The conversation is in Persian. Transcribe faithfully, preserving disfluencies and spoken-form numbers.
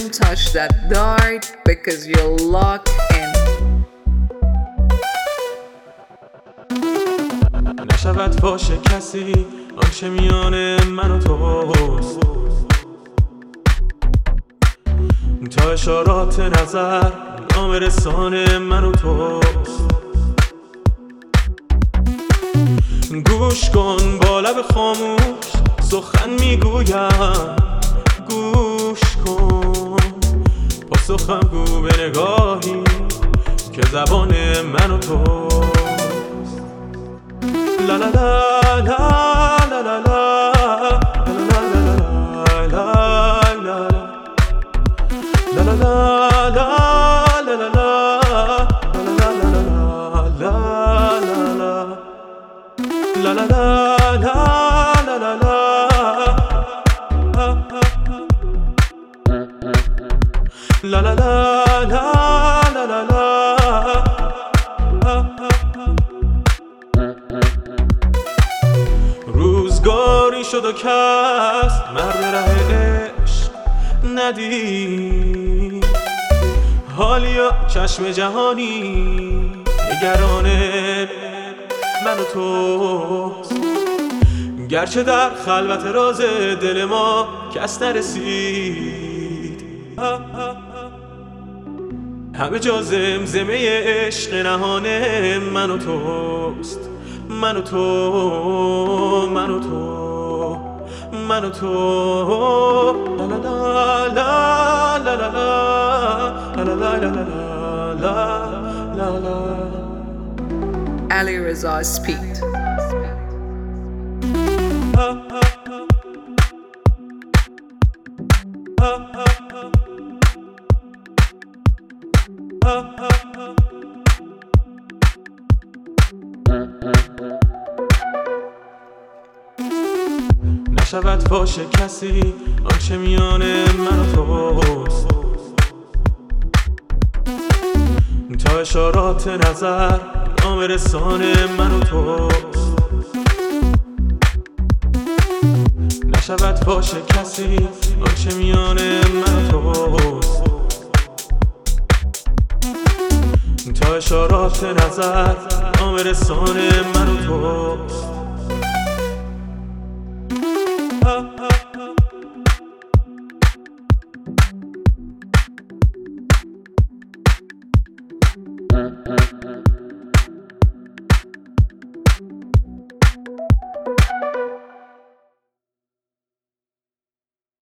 Don't touch that dart because you're locked in. نشود فاش کسی آنچه میان من و توست، تا اشارات نظر نام رسان من و توست. گوش کن با لب خاموش سخن میگویم، گوش کن پاسخم گو به نگاهی که زبان من و توست. لا لا لا لا لا لا لا La la la la la la la. La la la la la la la. روزگاری شد و کس مرد ره عشق ندید، حالیا چشم جهانی نگرانه من و توست. گرچه در خلوت راز دل ما کس نرسید، همه جا زمزمه عشق نهانه من و توست. من و تو، من و تو، من و تو. لا لا لا لا لا لا لا لا لا لا لا لا. Ali Reza Speed. نشود فاش کسی آنچه میان من و توست، تا اشارات نظر نام رسان من و توست. نشود فاش کسی آنچه میان من و توست، تا اشارات نظر نام رسان من و توست. Uh, uh, uh.